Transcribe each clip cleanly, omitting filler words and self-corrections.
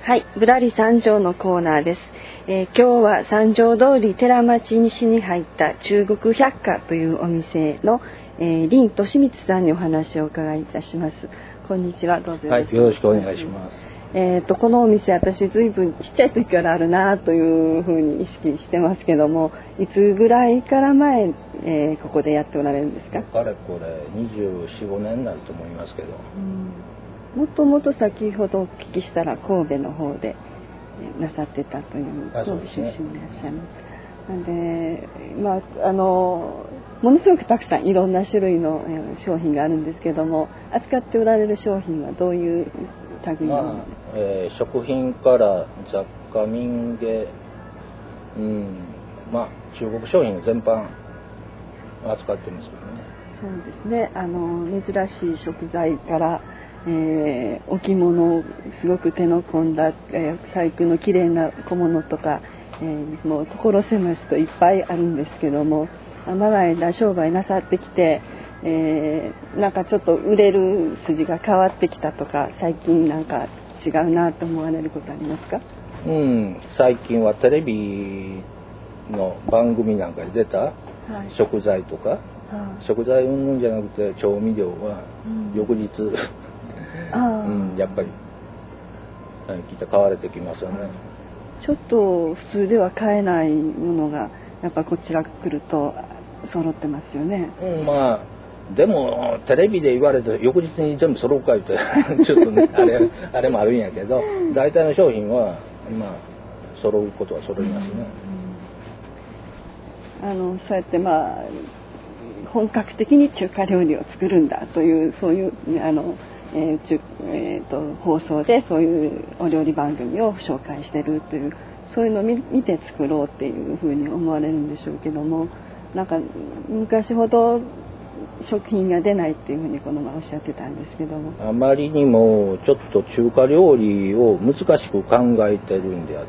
はい、ぶらり三条のコーナーです。今日は三条通り寺町西に入った中国百科というお店の、林利光さんにお話をお伺いいたします。こんにちは、どうぞよろしくお願いします。 このお店、私ずいぶんちっちゃい時からあるなというふうに意識してますけども、いつぐらいから前、ここでやっておられるんですか？ かれこれ24、5年になると思いますけど。 もともと先ほどお聞きしたら神戸の方でなさってたという神戸出身でいらっしゃいます。なんで、ものすごくたくさんいろんな種類の商品があるんですけども、扱っておられる商品はどういう類の、 食品から雑貨民芸、中国商品全般扱ってますけどね。 そうですね。珍しい食材から置物、すごく手の込んだ、細工の綺麗な小物とか、もう所狭しといっぱいあるんですけども、長い間商売なさってきて、なんかちょっと売れる筋が変わってきたとか、最近なんか違うなと思われることありますか？ 最近はテレビの番組なんかに出た食材とか、食材云々じゃなくて調味料は翌日、やっぱり買われてきますよね。 ちょっと普通では買えないものがやっぱこちら来ると揃ってますよね。 でもテレビで言われて翌日に全部揃うか言ってちょっとねあれもあるんやけど、大体の商品は揃うことは揃いますね。 そうやって本格的に中華料理を作るんだというそういう放送でそういうお料理番組を紹介してるというそういうのを見て作ろうっていうふうに思われるんでしょうけども、なんか昔ほど食品が出ないっていうふうにこの前おっしゃってたんですけども、 あまりにもちょっと中華料理を難しく考えてるんであって、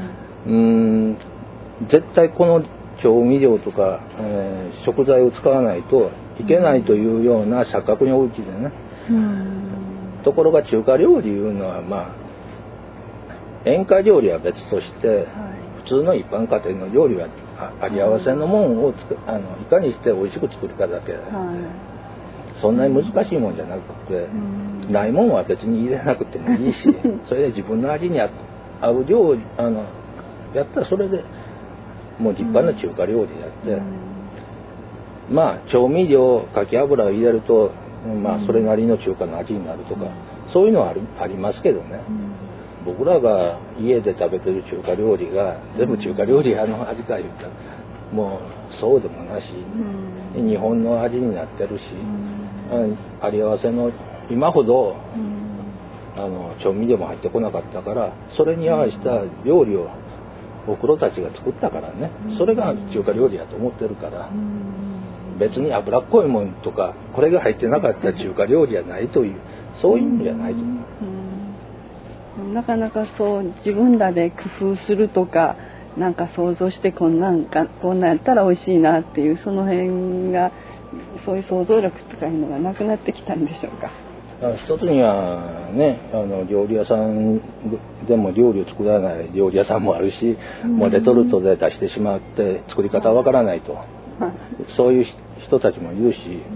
絶対この調味料とか、食材を使わないといけないというような錯覚においてね、ところが中華料理いうのは宴会料理は別として、普通の一般家庭の料理はあり合わせのもんをいかにして美味しく作るかだけ、そんなに難しいもんじゃなくて、ないもんは別に入れなくてもいいしそれで自分の味に合う料理やったらそれでもう立派な中華料理やって、調味料かき油を入れるとそれなりの中華の味になるとか、そういうのはありますけどね、僕らが家で食べてる中華料理が全部中華料理味か言ったらもうそうでもなし、日本の味になってるし、あり合わせの今ほど調味料も入ってこなかったから、それに合わせた料理をおふくろたちが作ったからね、それが中華料理やと思ってるから、別に脂っこいもんとかこれが入ってなかった中華料理はないという、そういうのじゃないと思う。 なかなかそう自分らで工夫するとか、なんか想像してこんなんやったら美味しいなっていう、その辺がそういう想像力とかいうのがなくなってきたんでしょうか？ 一つにはね、料理屋さんでも料理を作らない料理屋さんもあるし、もうレトルトで出してしまって作り方わからないと、そういう人たちもいるし、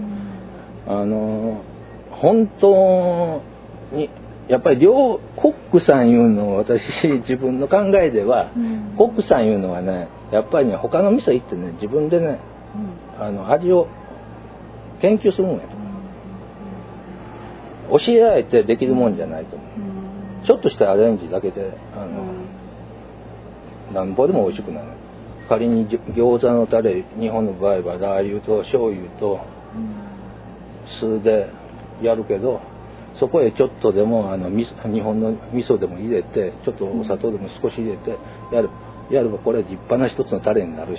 本当にやっぱりコックさんいうのを自分の考えでは、コックさんいうのはね、やっぱりね他の店行ってね自分でね、味を研究するもんやと、教えられてできるもんじゃないと思う。ちょっとしたアレンジだけでなんぼでも美味しくなる。仮に餃子のタレ、日本の場合はラー油と醤油と酢でやるけど、そこへちょっとでも日本の味噌でも入れて、ちょっとお砂糖でも少し入れてやればこれ立派な一つのタレになるし、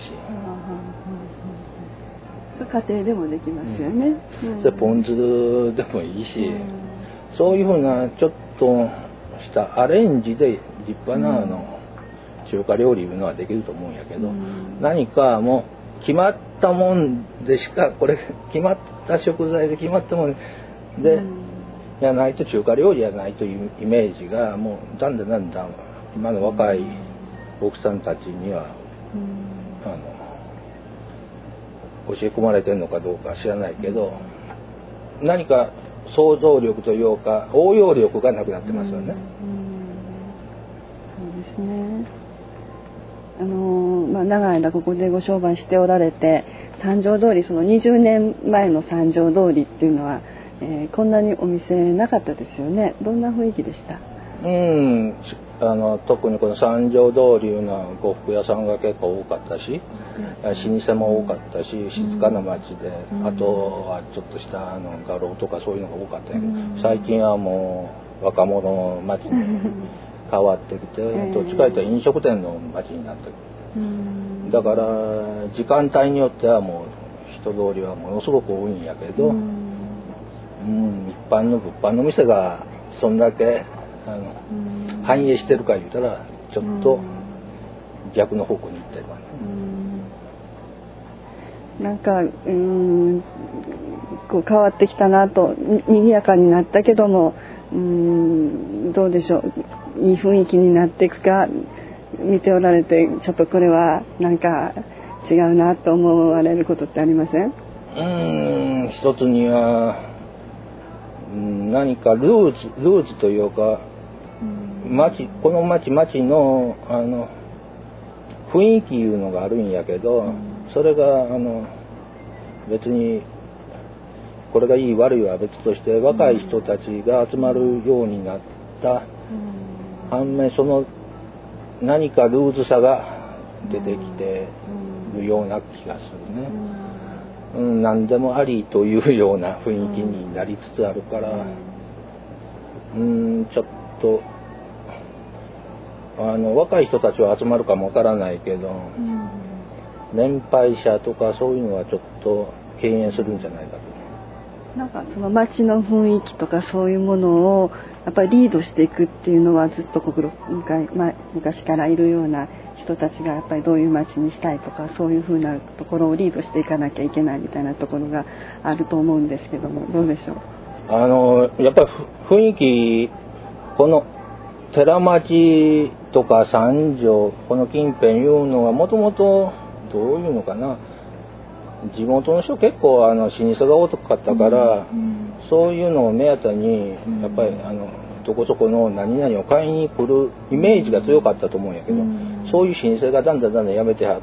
家庭でもできますよね。 ポン酢でもいいし、そういうふうなちょっとしたアレンジで立派な中華料理いうのはできると思うんやけど、何かもう決まったもんでしか、これ決まった食材で決まったもんでじゃないと中華料理じゃないというイメージがもうだんだん今の若い奥さんたちには、教え込まれてるのかどうか知らないけど、何か想像力というか応用力がなくなってますよね。 そうですね。長い間ここでご商売しておられて、三条通り、その20年前の三条通りっていうのは、こんなにお店なかったですよね。どんな雰囲気でした？ 特にこの三条通りいうのは呉服屋さんが結構多かったし、老舗も多かったし、静かな町で、あとはちょっとした画廊とかそういうのが多かったんやけど、最近はもう若者の町に変わってきて、どっちかというと飲食店の町になってくる。だから時間帯によってはもう人通りはものすごく多いんやけど、一般の物販の店がそんだけ反映してるか言うたらちょっと逆の方向に行ってるわね。 なんかこう変わってきたなと、賑やかになったけども、どうでしょう、いい雰囲気になっていくか、見ておられてちょっとこれはなんか違うなと思われることってありません？ 一つには何かルーツというか、この町の雰囲気いうのがあるんやけど、それが別にこれがいい悪いは別として、若い人たちが集まるようになった反面、その何かルーズさが出てきてるような気がするね。何でもありというような雰囲気になりつつあるから、ちょっと若い人たちは集まるかもわからないけど、年配者とかそういうのはちょっと敬遠するんじゃないかと。 なんかその街の雰囲気とかそういうものをやっぱりリードしていくっていうのは、ずっと昔からいるような人たちがやっぱりどういう街にしたいとか、そういうふうなところをリードしていかなきゃいけないみたいなところがあると思うんですけども、どうでしょう？ やっぱり雰囲気、この寺町とか三条、この近辺いうのはもともとどういうのかな、地元の人結構老舗が多かったから、そういうのを目当てにやっぱりどこそこの何々を買いに来るイメージが強かったと思うんやけど、そういう老舗がだんだんやめてはって、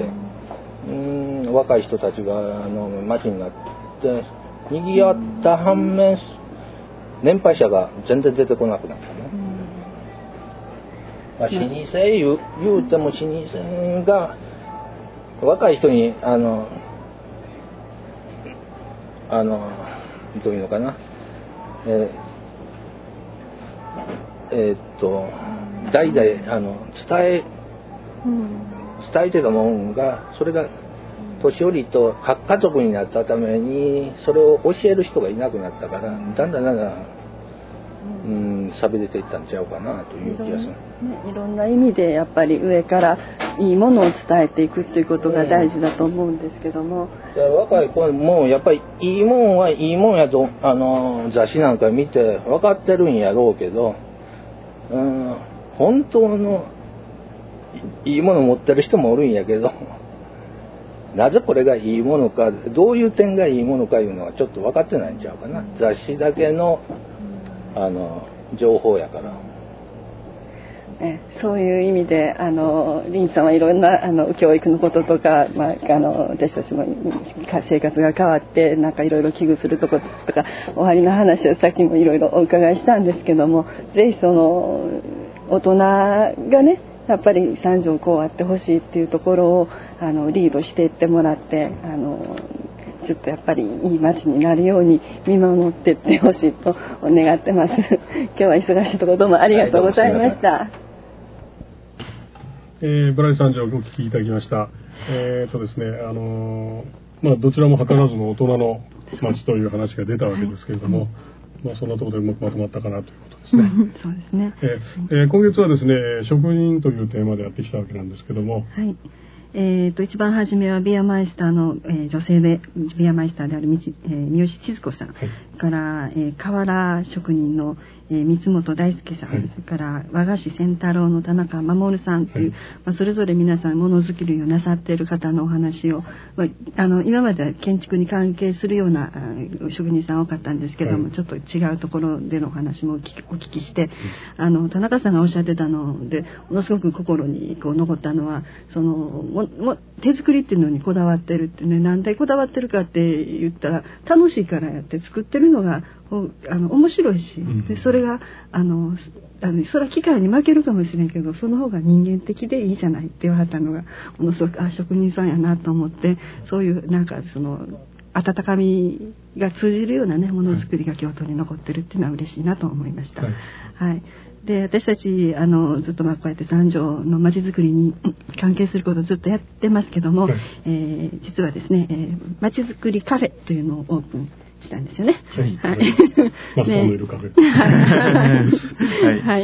若い人たちが町になって賑わった反面、年配者が全然出てこなくなったね。老舗言うても老舗が若い人にどういうのかな、代々伝えてたもんが、それが年寄りと核家族になったためにそれを教える人がいなくなったから、だんだん錆びれていったんちゃうかなという気がする。 いろんな意味でやっぱり上からいいものを伝えていくっていうことが大事だと思うんですけども、 若い子もやっぱりいいもんはいいもんやと雑誌なんか見て分かってるんやろうけど、本当のいいものを持ってる人もおるんやけど、なぜこれがいいものか、どういう点がいいものかいうのはちょっと分かってないんちゃうかな。雑誌だけの情報やから。 そういう意味で林さんはいろんな教育のこととか、私たちも生活が変わってなんかいろいろ危惧するところとか終わりの話をさっきもいろいろお伺いしたんですけども、ぜひその大人がね、やっぱり三条こうあってほしいっていうところをリードしていってもらって、ずっとやっぱりいい街になるように見守っていってほしいと願ってます。今日は忙しいところどうもありがとうございました。 ブライ三条をお聞きいただきました。ですね、どちらも図らずの大人の街という話が出たわけですけれども、そんなところでうまくまとまったかなということですね。 そうですね。 今月はですね、職人というテーマでやってきたわけなんですけども、 はい。 一番初めはビアマイスターの、女性でビアマイスターである三好千鶴子さん、はい、から瓦職人の三本大輔さん、はい、それから和菓子仙太郎の田中守さんという、はい、それぞれ皆さんものづくりをなさっている方のお話を、今までは建築に関係するような職人さん多かったんですけども、はい、ちょっと違うところでのお話もお聞きして、田中さんがおっしゃってたのでものすごく心にこう残ったのは、その手作りっていうのにこだわってるってね、なんでこだわってるかって言ったら楽しいからやって、作ってるのが面白いし、でそれがそれは機械に負けるかもしれんけど、その方が人間的でいいじゃないって言われたのがものすごく職人さんやなと思って、そういうなんかその温かみが通じるようなねものづくりが京都に残ってるっていうのは嬉しいなと思いました。はい、はい、で私たちずっとこうやって三条のまちづくりに関係することをずっとやってますけども、はい、実はですね、まちづくりカフェというのをオープンしたんですよね。はい。はい。 マスターのいるカフェ。はい。 はい。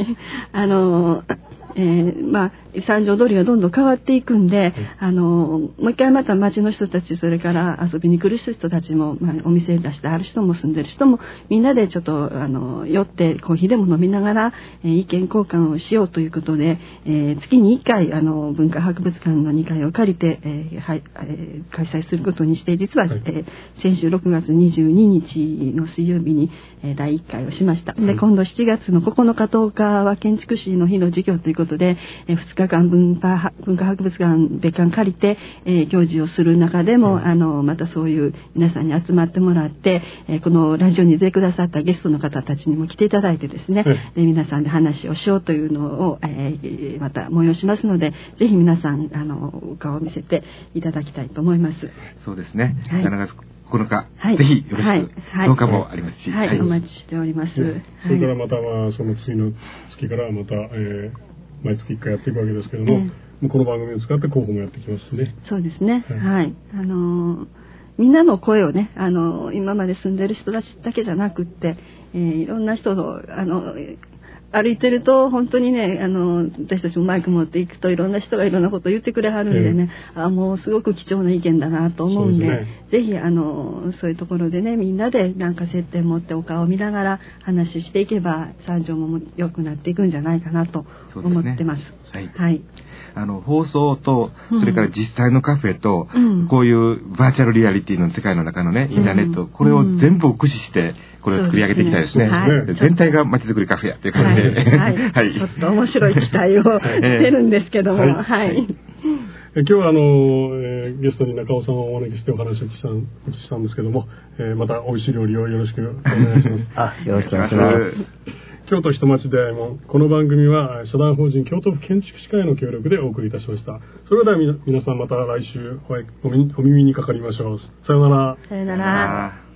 三条通りがどんどん変わっていくんで、もう一回また町の人たち、それから遊びに来る人たちも、お店出してある人も住んでる人もみんなでちょっと寄ってコーヒーでも飲みながら、意見交換をしようということで、月に1回文化博物館の2階を借りて、開催することにして、実は、先週6月22日の水曜日に、第1回をしました。で今度7月の9日10日は建築士の日の授業ということで、2日間文化博物館別館借りて、行事をする中でも、またそういう皆さんに集まってもらって、このラジオに出てくださったゲストの方たちにも来ていただいてですね、皆さんで話をしようというのを、また催しますので、ぜひ皆さんお顔を見せていただきたいと思います。 そうですね、はい、7月9日、はい、ぜひよろしく、はい、10日もありますし、 はいはい、お待ちしております。それからまたその次の月からまた、毎月1回やっていくわけですけども、この番組を使って広報もやってきますしね。 そうですね。はい。みんなの声をね、今まで住んでる人たちだけじゃなくって、いろんな人の歩いてると本当にね、私たちもマイク持っていくといろんな人がいろんなことを言ってくれはるんでね、もうすごく貴重な意見だなと思うんで、ぜひそういうところでね、みんなでなんか接点持ってお顔を見ながら話していけば三条も良くなっていくんじゃないかなと思ってます。 はい。はい。放送とそれから実際のカフェと、こういうバーチャルリアリティの世界の中のねインターネット、これを全部駆使してこれを作り上げていきたいですね。全体がまちづくりカフェやという感じで、はいはい、 ちょっと面白い期待をしてるんですけども、はい。 今日はゲストに中尾さんをお招きしてお話をしたんですけども、また美味しい料理をよろしくお願いします。 よろしくお願いします。 京都人町出会いもこの番組は社団法人京都府建築士会の協力でお送りいたしました。それでは皆さんまた来週お耳にかかりましょう。さようなら。 さようなら。